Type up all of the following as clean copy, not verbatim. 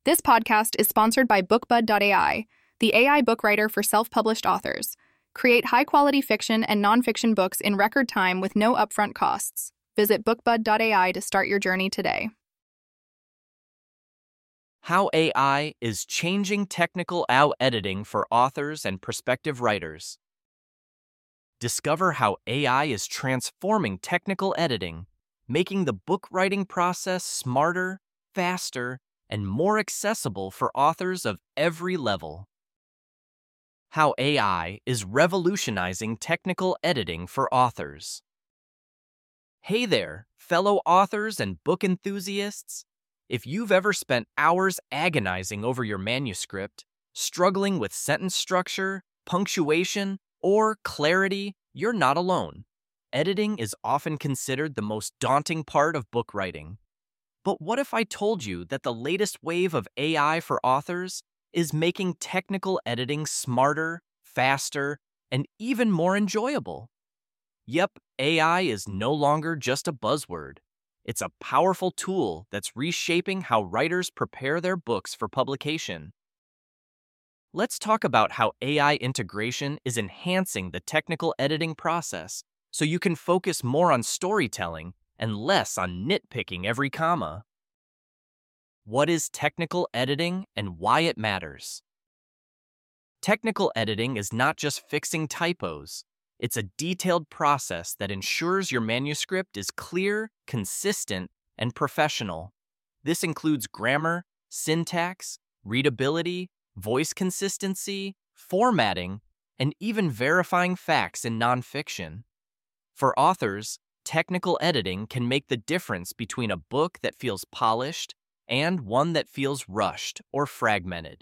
This podcast is sponsored by BookBud.ai, the AI book writer for self-published authors. Create high-quality fiction and nonfiction books in record time with no upfront costs. Visit BookBud.ai to start your journey today. How AI is changing technical editing for authors and prospective writers. Discover how AI is transforming technical editing, making the book writing process smarter, faster, and more accessible for authors of every level. How AI is revolutionizing technical editing for authors. Hey there, fellow authors and book enthusiasts. If you've ever spent hours agonizing over your manuscript, struggling with sentence structure, punctuation, or clarity, you're not alone. Editing is often considered the most daunting part of book writing. But what if I told you that the latest wave of AI for authors is making technical editing smarter, faster, and even more enjoyable? Yep, AI is no longer just a buzzword. It's a powerful tool that's reshaping how writers prepare their books for publication. Let's talk about how AI integration is enhancing the technical editing process so you can focus more on storytelling and less on nitpicking every comma. What is technical editing and why it matters? Technical editing is not just fixing typos. It's a detailed process that ensures your manuscript is clear, consistent, and professional. This includes grammar, syntax, readability, voice consistency, formatting, and even verifying facts in nonfiction. For authors, technical editing can make the difference between a book that feels polished and one that feels rushed or fragmented.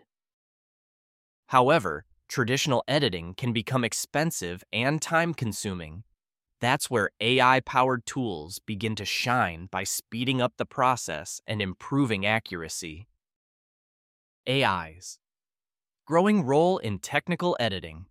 However, traditional editing can become expensive and time-consuming. That's where AI-powered tools begin to shine by speeding up the process and improving accuracy. AI's growing role in technical editing.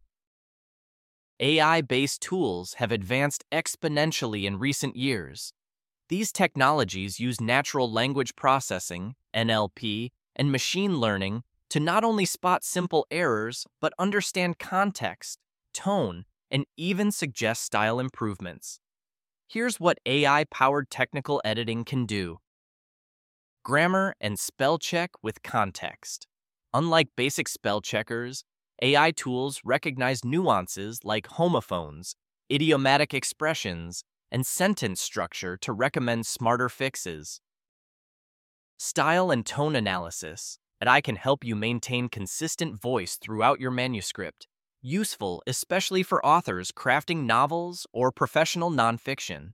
AI-based tools have advanced exponentially in recent years. These technologies use natural language processing, NLP, and machine learning to not only spot simple errors, but understand context, tone, and even suggest style improvements. Here's what AI-powered technical editing can do. Grammar and spell check with context. Unlike basic spell checkers, AI tools recognize nuances like homophones, idiomatic expressions, and sentence structure to recommend smarter fixes. Style and tone analysis. AI can help you maintain consistent voice throughout your manuscript, useful especially for authors crafting novels or professional nonfiction.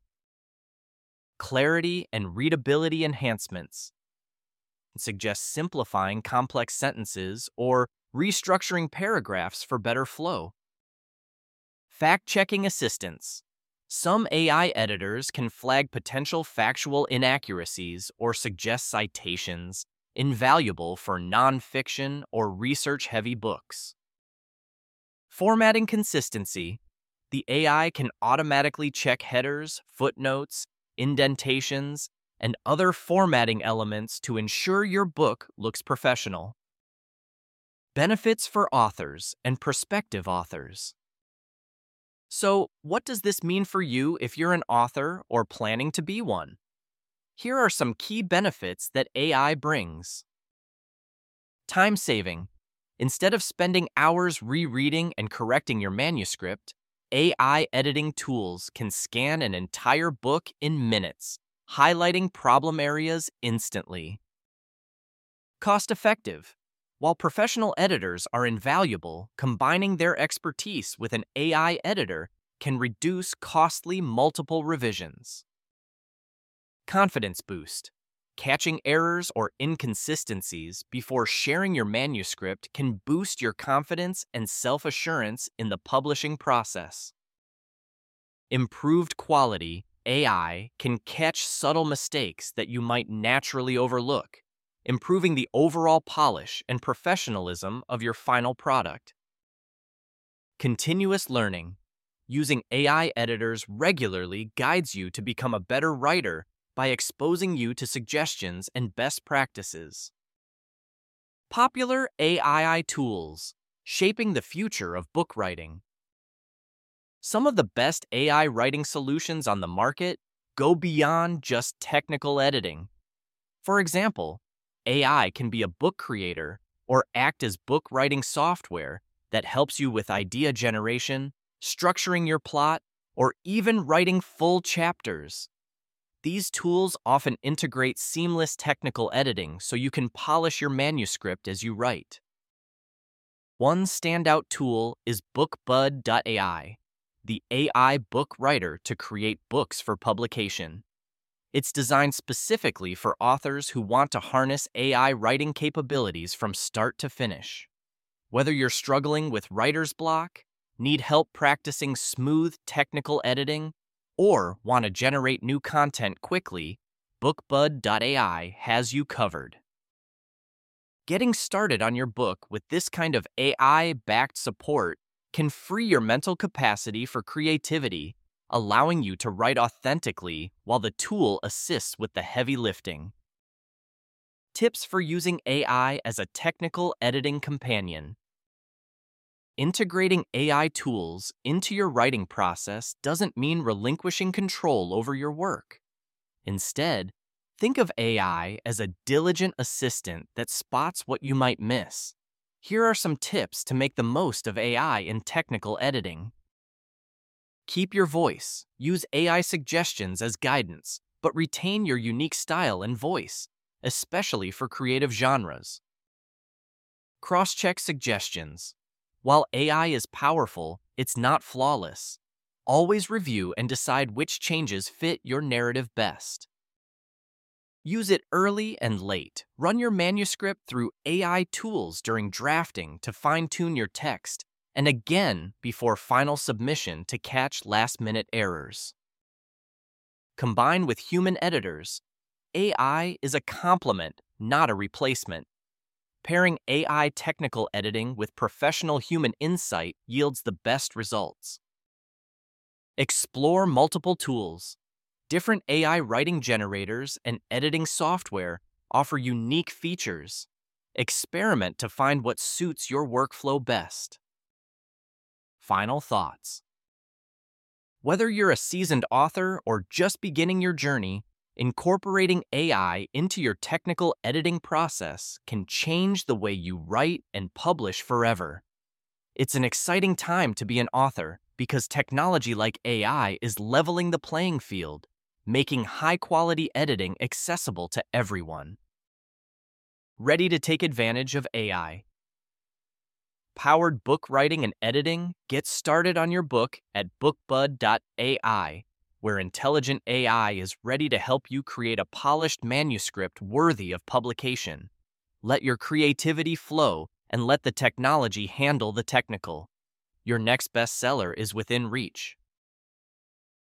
Clarity and readability enhancements. Suggest simplifying complex sentences or restructuring paragraphs for better flow. Fact-checking assistance. Some AI editors can flag potential factual inaccuracies or suggest citations, invaluable for nonfiction or research-heavy books. Formatting consistency. The AI can automatically check headers, footnotes, indentations, and other formatting elements to ensure your book looks professional. Benefits for authors and prospective authors. So, what does this mean for you if you're an author or planning to be one? Here are some key benefits that AI brings. Time saving. Instead of spending hours rereading and correcting your manuscript, AI editing tools can scan an entire book in minutes, highlighting problem areas instantly. Cost effective. While professional editors are invaluable, combining their expertise with an AI editor can reduce costly multiple revisions. Confidence boost. Catching errors or inconsistencies before sharing your manuscript can boost your confidence and self-assurance in the publishing process. Improved quality. AI can catch subtle mistakes that you might naturally overlook, improving the overall polish and professionalism of your final product. Continuous learning. Using AI editors regularly guides you to become a better writer by exposing you to suggestions and best practices. Popular AI tools shaping the future of book writing. Some of the best AI writing solutions on the market go beyond just technical editing. For example, AI can be a book creator or act as book writing software that helps you with idea generation, structuring your plot, or even writing full chapters. These tools often integrate seamless technical editing so you can polish your manuscript as you write. One standout tool is BookBud.ai, the AI book writer to create books for publication. It's designed specifically for authors who want to harness AI writing capabilities from start to finish. Whether you're struggling with writer's block, need help practicing smooth technical editing, or want to generate new content quickly, BookBud.ai has you covered. Getting started on your book with this kind of AI-backed support can free your mental capacity for creativity, allowing you to write authentically while the tool assists with the heavy lifting. Tips for using AI as a technical editing companion. Integrating AI tools into your writing process doesn't mean relinquishing control over your work. Instead, think of AI as a diligent assistant that spots what you might miss. Here are some tips to make the most of AI in technical editing. Keep your voice. Use AI suggestions as guidance, but retain your unique style and voice, especially for creative genres. Cross-check suggestions. While AI is powerful, it's not flawless. Always review and decide which changes fit your narrative best. Use it early and late. Run your manuscript through AI tools during drafting to fine-tune your text, and again before final submission to catch last-minute errors. Combine with human editors. AI is a complement, not a replacement. Pairing AI technical editing with professional human insight yields the best results. Explore multiple tools. Different AI writing generators and editing software offer unique features. Experiment to find what suits your workflow best. Final thoughts. Whether you're a seasoned author or just beginning your journey, incorporating AI into your technical editing process can change the way you write and publish forever. It's an exciting time to be an author because technology like AI is leveling the playing field, making high-quality editing accessible to everyone. Ready to take advantage of AI? Powered book writing and editing? Get started on your book at BookBud.ai, where intelligent AI is ready to help you create a polished manuscript worthy of publication. Let your creativity flow and let the technology handle the technical. Your next bestseller is within reach.